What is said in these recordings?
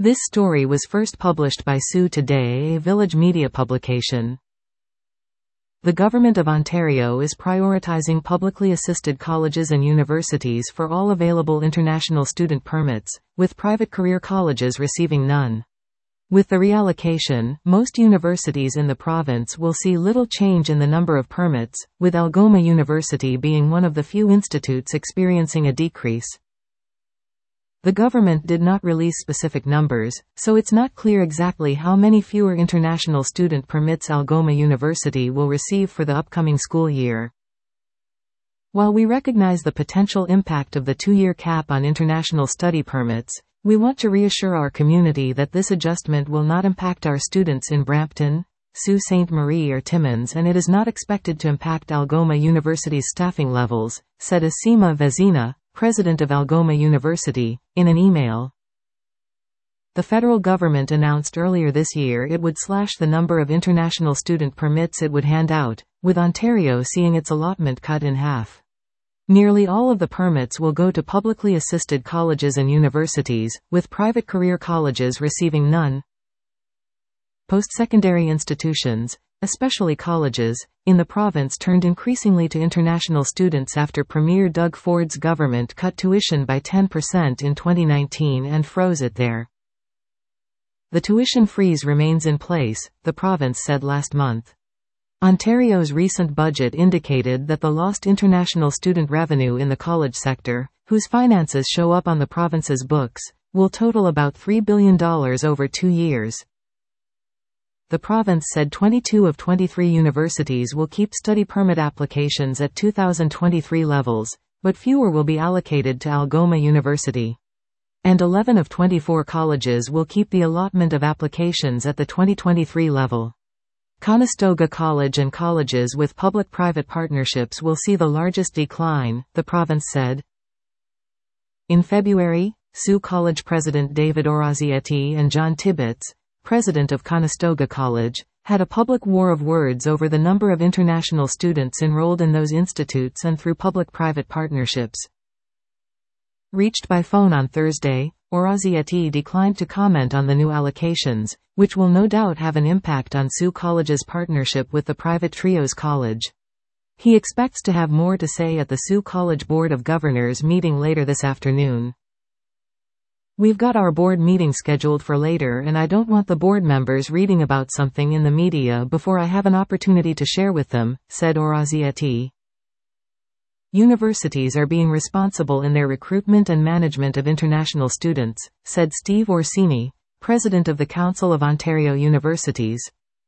This story was first published by Sioux Today, a Village Media publication. The Government of Ontario is prioritizing publicly assisted colleges and universities for all available international student permits, with private career colleges receiving none. With the reallocation, most universities in the province will see little change in the number of permits, with Algoma University being one of the few institutes experiencing a decrease. The government did not release specific numbers, so it's not clear exactly how many fewer international student permits Algoma University will receive for the upcoming school year. While we recognize the potential impact of the 2-year cap on international study permits, we want to reassure our community that this adjustment will not impact our students in Brampton, Sault Ste. Marie or Timmins, and it is not expected to impact Algoma University's staffing levels, said Asima Vezina, president of Algoma University, in an email. The federal government announced earlier this year it would slash the number of international student permits it would hand out, with Ontario seeing its allotment cut in half. Nearly all of the permits will go to publicly assisted colleges and universities, with private career colleges receiving none. Post-secondary institutions, especially colleges, in the province turned increasingly to international students after Premier Doug Ford's government cut tuition by 10% in 2019 and froze it there. The tuition freeze remains in place, the province said last month. Ontario's recent budget indicated that the lost international student revenue in the college sector, whose finances show up on the province's books, will total about $3 billion over 2 years. The province said 22 of 23 universities will keep study permit applications at 2023 levels, but fewer will be allocated to Algoma University. And 11 of 24 colleges will keep the allotment of applications at the 2023 level. Conestoga College and colleges with public-private partnerships will see the largest decline, the province said. In February, Sault College President David Orazietti and John Tibbetts, president of Conestoga College, had a public war of words over the number of international students enrolled in those institutes and through public-private partnerships. Reached by phone on Thursday, Orazietti declined to comment on the new allocations, which will no doubt have an impact on Sault College's partnership with the private Trios College. He expects to have more to say at the Sault College Board of Governors meeting later this afternoon. "We've got our board meeting scheduled for later, and I don't want the board members reading about something in the media before I have an opportunity to share with them," said Orazietti. "Universities are being responsible in their recruitment and management of international students," said Steve Orsini, president of the Council of Ontario Universities.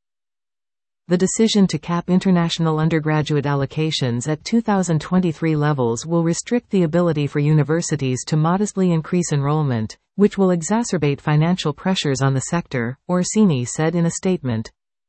The decision to cap international undergraduate allocations at 2023 levels will restrict the ability for universities to modestly increase enrollment, which will exacerbate financial pressures on the sector, Orsini said in a statement.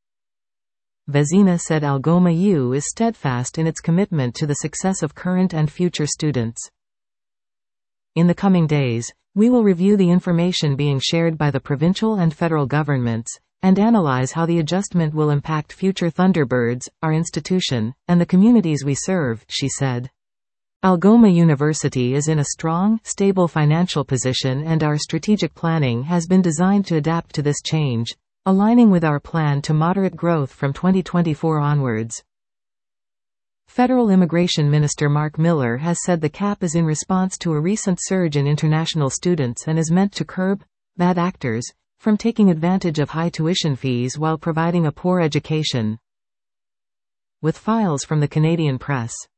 Vezina said Algoma U is steadfast in its commitment to the success of current and future students. In the coming days, we will review the information being shared by the provincial and federal governments, and analyze how the adjustment will impact future Thunderbirds, our institution, and the communities we serve, she said. Algoma University is in a strong, stable financial position, and our strategic planning has been designed to adapt to this change, aligning with our plan to moderate growth from 2024 onwards. Federal Immigration Minister Mark Miller has said the cap is in response to a recent surge in international students and is meant to curb bad actors from taking advantage of high tuition fees while providing a poor education. With files from the Canadian Press.